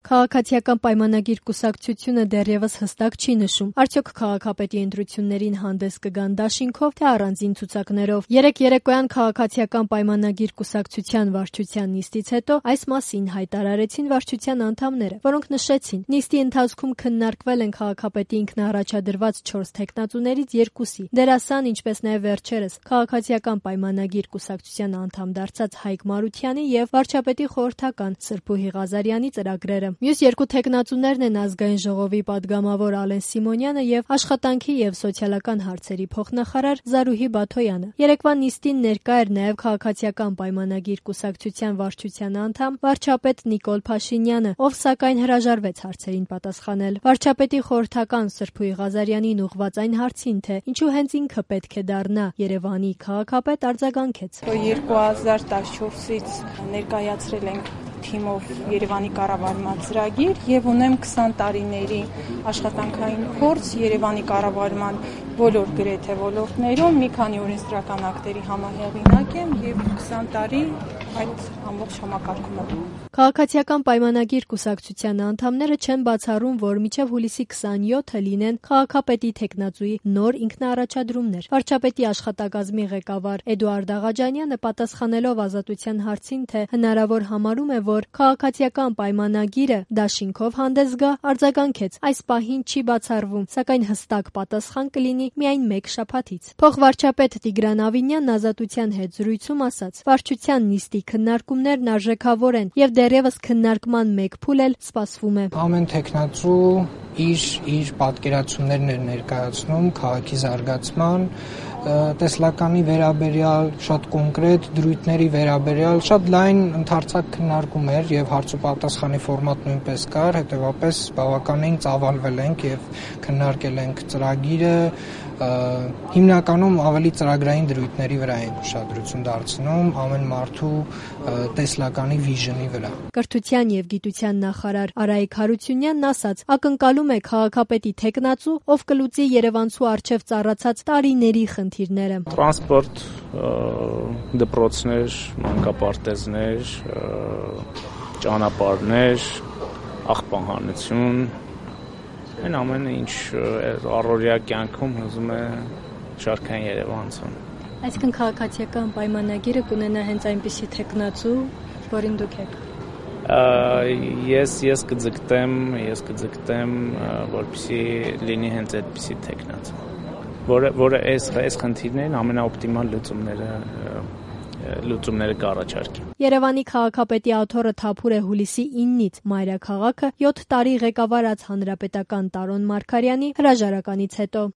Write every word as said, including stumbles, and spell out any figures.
Քաղաքացիական պայմանագիր կուսակցությունը դեռևս հստակ չի նշում, արդյոք քաղաքապետի ընտրություններին հանդես կգան դաշինքով, թե առանձին ցուցակներով։ Երեկ երեկոյան քաղաքացիական պայմանագիր կուսակցության վարչության նիստից հետո այս մասին հայտարարեցին վարչության անդամները, որոնք նշեցին, նիստի ընթացքում քննարկվել են քաղաքապետի ինքնահռաջադրված չորս թեկնածուներից երկուսի՝ դերասան, ինչպես նաև վերջերս քաղաքացիական պայմանագիր կուսակցության անդամ դարձած Հայկ Մարությանի եւ վարչապետի խորհրդական Սրփուհի Ղազարյանի ծրագրերը։ Մյուս երկու թեկնածուներն են ազգային ժողովի падգամավոր Ալեն Սիմոնյանը եւ աշխատանքի եւ սոցիալական հարցերի փոխնախարար Զարուհի Բաթոյանը։ Երեկվա նիստին ներկա էր նաեւ քաղաքացիական պայմանագիր կուսակցության վարչության անդամ վարչապետ Նիկոլ Փաշինյանը, ով սակայն հրաժարվեց հարցերին պատասխանել։ Վարչապետի խորհրդական Սրփուհի Ղազարյանին ուղղված այն հարցին, թե ինչու հենց ինքը պետք է դառնա Երևանի քաղաքապետ, արձագանքեց. երկու հազար տասնչորսից ներկայացրել ենք թիմով Երևանի կառավարման ծրագիր եւ ունեմ քսան տարիների աշխատանքային փորձ Երևանի կառավարման բոլոր գրեթե ոլորտներում, մի քանի օրենսդրական ակտերի համահեղինակ եմ եւ քսան տարի այդ ամբողջ համակարգում եմ։ Քաղաքացիական պայմանագիր կուսակցության անդամները չեն բացառում, որ մինչև հուլիսի քսանյոթը լինեն քաղաքապետի թեկնածուի նոր ինքնահռաջադրումներ։ Վարչապետի աշխատակազմի ղեկավար Էդուարդ Աղաջանյանը պատասխանելով Ազատության հարցին, թե հնարավոր համարում է, որ քաղաքացիական պայմանագիրը դաշինքով հանդես գա, արձագանքեց. այս պահին չի բացառվում, սակայն հստակ պատասխան կլինի միայն մեկ շաբաթից։ Փոխվարչապետ Տիգրան Ավինյանն Ազատության հետ զրույցում ասաց. վարչության նիստի քննարկումներն արժեքավոր են եւ դեռևս քննարկման մեկ փուլ էլ սպասվում է։ Ամեն թեկնածու իր իր պատկերացումներն էր ներկայացնում քաղաքի զարգացման, տեսլականի վերաբերյալ, շատ կոնկրետ դրույթների վերաբերյալ, շատ լայն ընդարձակ քննարկում էր եւ հարց ու պատասխանի ֆորմատ նույնպես կար, հետեւաբար բավականին ծավալվել ենք եւ քննարկել ենք ծրագիրը, հիմնականում ավելի ծրագրային դրույթների վրա են ուշադրություն դարձնում ամեն մարդու տեսլականի վիժնի վրա։ Կրթության եւ գիտության նախարար Արայիկ Հարությունյանն ասաց. ակնկալում է քաղաքապետի թեկնածու, ով կլուծի երևանցու առջև ծառացած տարիների խնդիրները։ Տրանսպորտ, դպրոցներ, մանկապարտեզներ, ճանապարհներ, աղբահանություն, այն ամենը ինչ առօրյա կյանքում հուզում է շարքային երևանցուն։ Այսինքն քաղաքացիական պայմանագիրը կունենա հենց այնպիսի թեկնածու, որին դուք եք։ Ես ես կձգտեմ, ես կձգտեմ, որպեսզի լինի հենց այդպիսի թեկնածու, որը որը այս այս խնդիրներին ամենաօպտիմալ լուծումները լուծումները կառաջարկի։ Երևանի քաղաքապետի աթոռը թափուր է հուլիսի իննից, մայրաքաղաքը յոթ տարի ղեկավարած հանրապետական Տարոն Մարգարյանի հրաժարականից հետո։